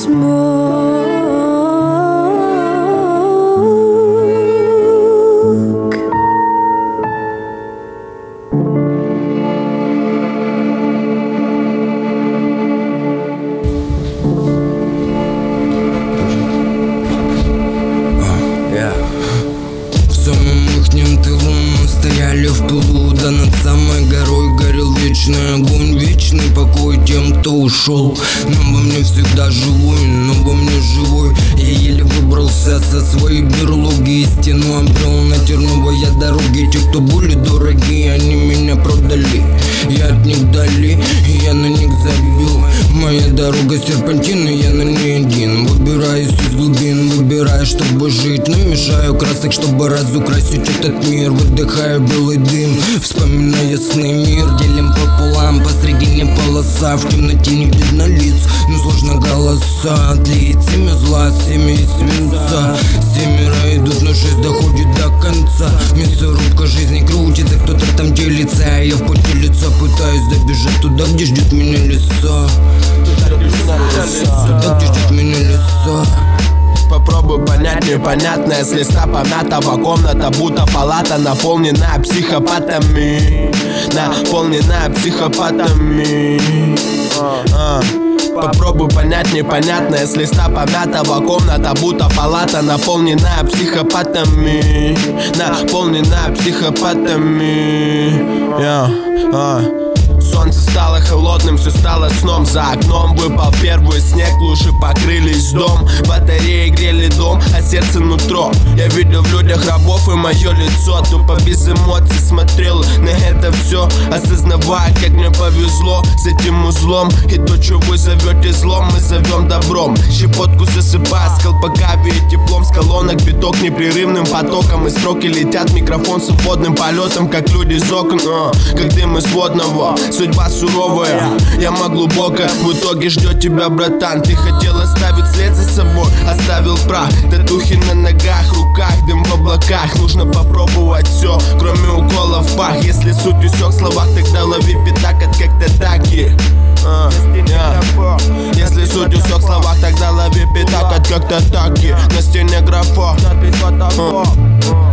smoke. В самом ихнем тылу мы стояли в пылу, да над самой горой горел вечный огонь, вечный покой тем, кто ушел. Но во мне всегда живой, но во мне живой. Я еле выбрался со своей берлоги, истину обрел на терновой дороге. Те, кто были дорогие, они меня продали, я от них дали, и я на них забил. Моя дорога серпантин, и я на ней один. Выбираюсь из глубин, выбираю, чтобы жить. Намешаю красок, чтобы разукрасить этот мир. Выдыхаю белый дым, вспоминая ясный мир. Делим пополам, посредине полоса. В темноте не видно лиц, но сложно голоса отлить. Семя зла, семя из свинца. Семеро идут, но 6 доходит до конца. Мясорубка жизни крутится, кто-то там делится, а я в поте лица пытаюсь добежать туда, где ждет меня леса. Туда, где ждет меня леса. Попробуй понять непонятное с листа помятого. Комната будто палата, наполненная психопатами. Наполненная психопатами. Попробуй понять непонятное с листа помятого. Комната будто палата, наполненная психопатами. Наполненная психопатами. Солнце стало холодным, все стало сном. За окном выпал первый снег, лужи покрылись дом. Батареи грели дом, а сердце нутро. Я видел в людях рабов, и мое лицо тупо без эмоций смотрел на это все, осознавая, как мне повезло с этим узлом. И то, что вы зовете злом, мы зовем добром. Щепотку засыпая с колпака, веет теплом с колонок. Биток непрерывным потоком, и строки летят, микрофон свободным полетом, как люди из окон, как дым из водного. Судьба суровая, яма глубокая, в итоге ждет тебя, братан. Ты хотел оставить след за собой, оставил прах. Татухи на ногах, руках, дым в облаках. Нужно попробовать все, кроме укола в пах. Если суть усек в словах, тогда лови пятак от как-то таки. Если суть усек в словах, тогда лови пятак от как-то таки. На стене графа.